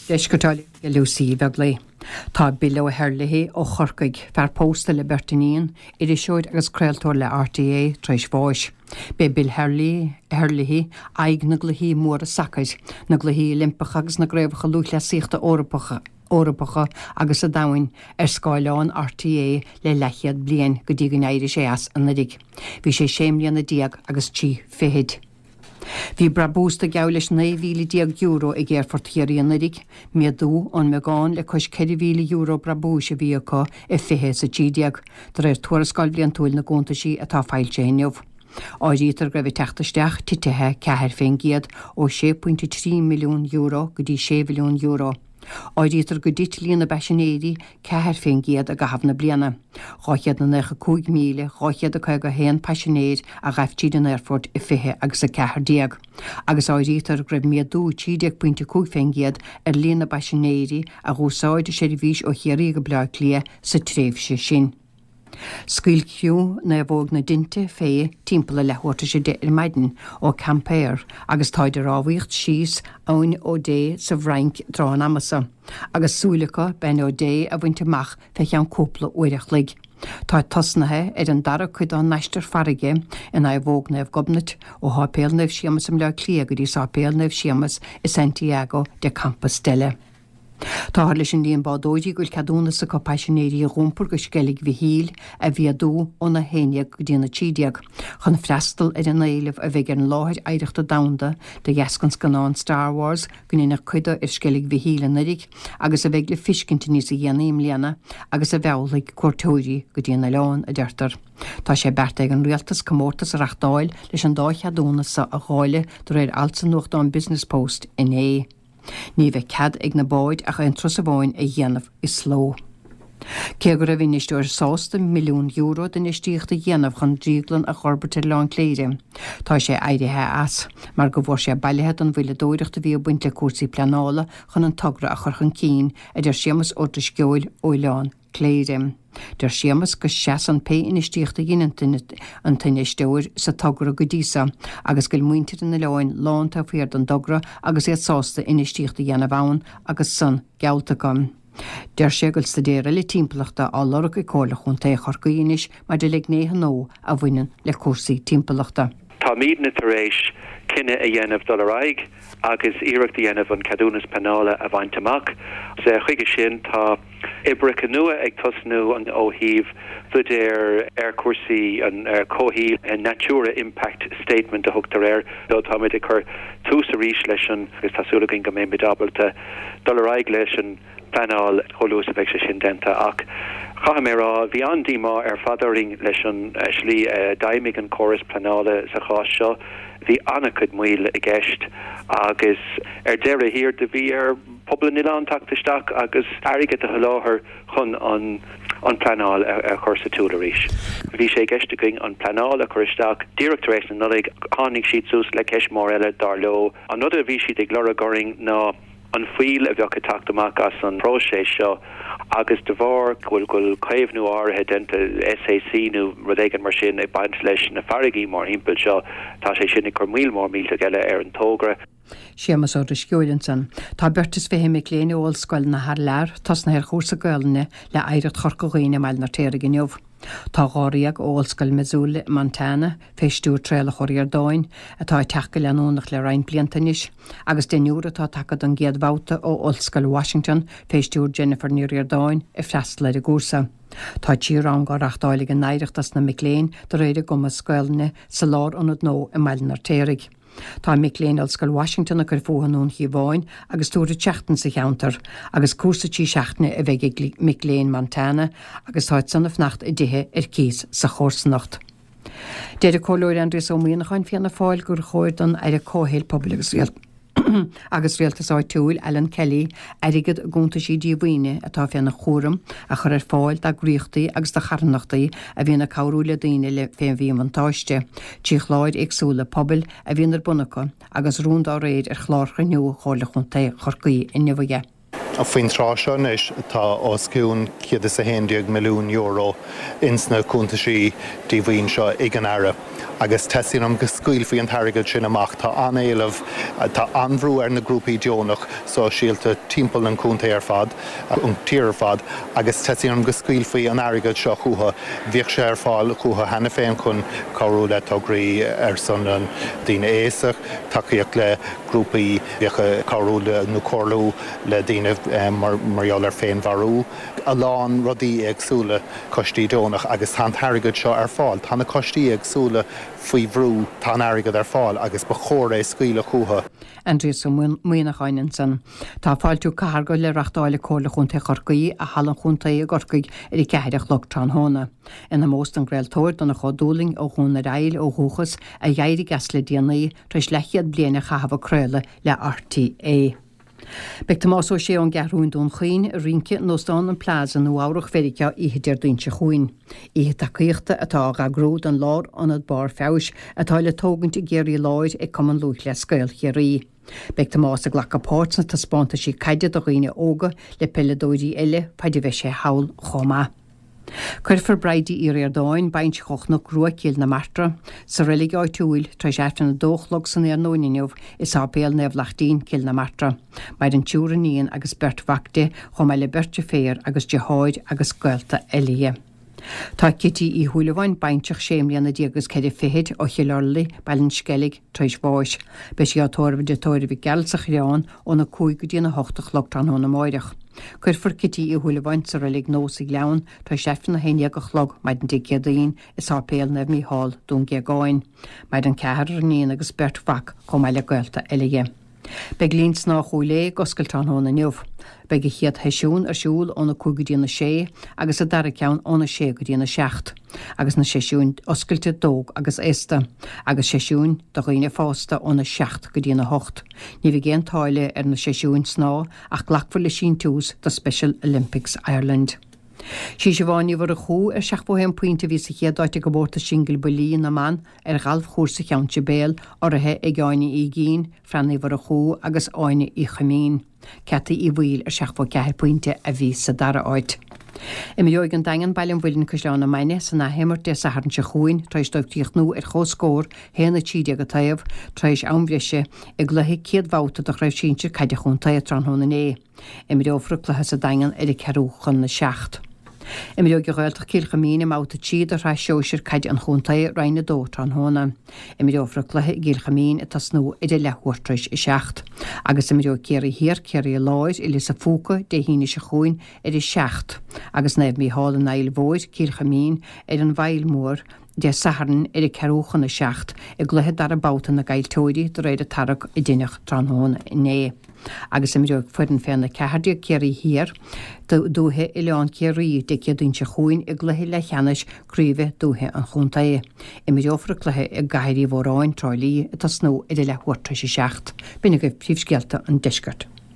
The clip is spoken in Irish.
Deis gotáil go Lucy bheagla. Tá bil ó heirlathaí ó chorcaig fear pósta le Bertanín idir seoid agus creaaltóir le RTA treis bháis. Be bil heirlathaí aig na gluthí mór a sacaid, na gluthí limpacha agus na gréibhacha lúth le síochta órapacha agus a dahain scáileán RTA le lechiad blian go dtí go éidir sé as an nadig. Bhí sé séimlíon na díag agus tí fihead. Bhí brabústa geamhleis €9,000 i ggéirfort chéiríon nadig, miadú ón meáin le cois €4,000 brabúis a bhí acu i fithe sa tídeag, dar tuarascáil blion túil na gúntaisí atá fáilte inniuh. Áidítar go bhí teachtaisteach titithe ceathir féin giad ó €6.3 milliún go dtí €6 milliún. Áidítar go dit líonna beisinéirí ceathir féin giad a gahabh na bliana. Ráchiad na 9 míle, ráchiad a chuig go héan pasisinéid a raibhtíad an airfort i fithe agus a ceathir déag. Agus áidítar go raibh miadú 30.5 féin giad líonna beisinéirí a gúsáid sé bhís ó chéirí go bleá clia sa tréimhse sin. Scuilciú na bhóg na dinte fé timppla lethúirta sé de maidin ó campéir agus táidir ráhaíocht síos ann ó dé sa bhrainc drán amasa, agus súlacha ben ó dé a bhainteach fe chean cúpla uireachlig. Tá tosnathe an dara chud an neistar farige in a bhóg neh gobnat ó hápéal neh siamas am le clia go dtí sápéal neh siamas i Santiago de Compostela. Tá leis an líon bádóidí goil cadúna sa compassionéirí rúmpur go skellig bhí híl a bhíadú ó na héine go dtíana tídeag, chun freistal an éileh a bheith an láthir éireachta damda de dheascans ganán Star Wars gonine chuide skellig bhí híl an nadig, agus a bheith le fiscinnta níos a dhéanaim léana agus a bhealaigh cuairtóirí go dtíana leán a deirtar. Tá sé bert ag an rialtas commórtas a rachtáil leis an dácheadúna sa a gháile do réir alsa nuachta an Business Post in é. Ní bheith cad ag na báid a chu an tros a bháin a dhéanamh is sló. Cé go raibh inisteir €6 milliún den istíochta dhéanamh chun díglan a chorbarte lán léire. Tá sé éirithe as, mar go bhór sé bailithe an bhfuile dóireachta bhí buint le cuasaí pleanála chun an togra a churchan cín idir siamas orta sceoil óileán léire. Der siamas go 6 pe inistíochta an tinnisteúir sa togra go dísa, agus goil muintir in na leáin lánta féard an dogra agus iad sásta inistíochta dhéana bhain agus san gealtacam. Der sé goil stadéire le timpachta á lorach i cólach chun té chorcaínis mar de le néha nó a bhainean le cuasaí timpachta. Tá míad na tar éis cinenne a dhéanamh doraig agus iireachta dhéanamh an cadúnas penála a bhainteach. Sa chuige sin tá ibricha nua ag tosnú an óhíh fudéir cuasaí an cóhíí an Natura Impact Statement a thugtar dó táid chur tús a rís leis an gus tásúlagin go mé bedabalta doraig leis an panál choús a bheith sé sin denta ach. Cha mé rá bhí andíá fadaring leis an slí daimig an choras planála sa chá seo, hí annachchud muil i gceist agus deire hir de bhí pobl Nilán tactaisteach agus airige a láthir chun an planál a chusa túla ríis. Bhí sé geisteing an planál a chuisteach directoréis na nodig hánig siad sús le ceis mór eile dar leo. An nud a bhí siad ag lora goring ná an fuil a bheocha tactamach as an próséis seo agus de bhar goil caimhnú áthe denta SAC nó rudéigen mar sin ag baint leis na farigí mar himpeil seo tá sé sinna chu míl eile ar an tógra. Siamas óra sciúilinsan. Tá bertas fé mé léine óilscoil na haar leir tas na hir chósa gailne le éirecht chorcaghine meall na téir gniuh. Tá gáíag óilscoil Missoula, Montana, féistú tréla choiríar dáin, atá techa leanúnach le rain bliantanis, agus déúra tá takad an géad bhauta ó óilscoil Washington, féistú Jennifer Níriar dáin i freistal le gúsa. Tá tíírán gá rachtáilig an éireachtas na Miléin do réidir goma scoilne sa lár anad nó i meallnar téirigh. Tá Miléin óilscoil Washington a chur fóhanún hí bháin agus túra teachtan sa cheantar, agus cuasatí seachna a bheith Miléin Montana agus táid sanna fnacht i dithe cíos sa chósnacht. Déidir cóúir Andrés ó míonach chuin fianna fáil gur chóir don ar a cóhéil poblbligus rialt. Agus rialtasáid túil Ellen Kelly airigad gúntaisí díomhaoine atá fianna chóram a chur fáil de gríochtaí agus de charnachtaí a bhíonna cabhrúla daine le féin bhí antáiste. Tí chláid agsúla pobl a bhíonar bunacha agus rúndá réad ar chláircha nniu chála chun chorcaí in nehige. A faoin trásán is tá osciún €110 milliún insna cúntasaí díomhaoin seo ag an aire. Agus teíonm go scuil faoin targad sin amach tá anéalamh tá anbhrú ar na grúpaí deonach so síalta timpeall an cúnta ar fad an tír ar fad agus teíonm go scuil faoí an airgad seo chuatha bhíoh sé ar fáil chuatha hena féin chun carú le tograí ar san an daoine éasach takeíocht le grúpaí bhíocha carú le nó corlú le daoine marall ar féin bharú a lán rudaí agsúla costí deonach agus tá targad seo ar fáil tána costí agsúla faoi bhrú tá airgad ar fáil agus ba chóir é scuile chuatha. Andreas muoinach ainan san. Tá fáilú cargo le rachtáile cóla chunta chorcaí a hallan chuntaí a gorcaig ar I ceithreach log tránhóna. Ina móst an greiltóir donna chodúling ó chuna rail ó thuchas a dhéirí gas le déanaí trais lechiad bliana chahabh creile le RTA. Beg tá más ó sé an garún dún chuoin rince nóstán an plásan nó áireach ferice ihidir dúnse chuoin. Ihe takeíochta atá agród an lár anad bar fés atá le tógant I géirí láid ag cuman lúch le scail chéirí. Beg tá más a ghlacha pártna tá spánta sí caide do chuoine óga le pilladóidí eile paidir bheith sé hawl chomá. Cuirfar braidí ar dáin baint chochnach ruacéil na martra, sa rilig áitiúil trais eftir na dóchlog san ar nóinniuh is ábéal neflachtín cil na martra. Maid an túra níon agus bert vacte chom eile bertte féir agus deháid agus gailta eile. Tá kití I thuúlahain baintach séimlíanna díagus ceidir fihéid ó chilarlaí bailin skellig trais bháis, be sé átóirh de tóir bhí gealsach reán ó na cúig go díana 8 logtán hóna máireach. Cuirfar kití I thuúlahain sa rilig nósa leann tá sefn na héine go chlog maid an digéadaín is ápéal nef mí hall dún geagáin, maid an cehar níon agus bert fac chom eile gailta eile. Beg líns ná chuúlé goscailtán hóna niuh. Beg I chiad heisiún ar siúil óna cúgadíana sé agus a dar ceann óna sé go díana 6. Agus na séisiún oscailte dóg agus ésta, agus séisiún do chuoine fásta óna 6 go díana 8. Ní bhí géan táile ar na séisiún sná ach ghlachfar le sin túús do Special Olympics Ireland. Sí sé bháinní bhar a chú ar 6 pointe bhí sa chéadáite go bórta single bolí na man ar galh chósa cheanse béal orthe ag gáine I gín freannaí bhar a chú agus áine I chamín. Ceta I bhil ar 6 pointe a bhí sa dara áit. I joig an dagan bailin bhfuilin cosleánna maine san na hémar de sa haran se chuin trais doibtíocht nó ar chóscór héna tíide go taobh trais anmhreise ag gluthe céad bháta do raibh sínte caiide chunta a tránhóna é. I ofra chluthe sa dagan ar I cearú chun na 6. I joig goilteach cílcha mína máta tíad a rá seoisir caiide an chuntaí rainna dó tránhóna. I ofra chluthe gílcha mín a tasnú idir lehuirtrais I 6. Agus I joig céirí hir céirí láid I sa fúca de híine se chuin idir 6. Agus nefh mí hála nail bóid cílcha mín ar an bhail mór de saharan idir ceúchan na 6 I gluthe dar a báta na gailtóidí do réidir tarach I dínech tránhóna né. Agus im joig fuin féna cehardíag céirí hir dúthe I leán céirí de ceadún se chuin I gluthe le cheannis críomh dúthe an chuntaí. Im ofra cluthe I gaiirí bhráin tráilí tá snó idir le huirta sé 6. Bína go príomhscealta an discart.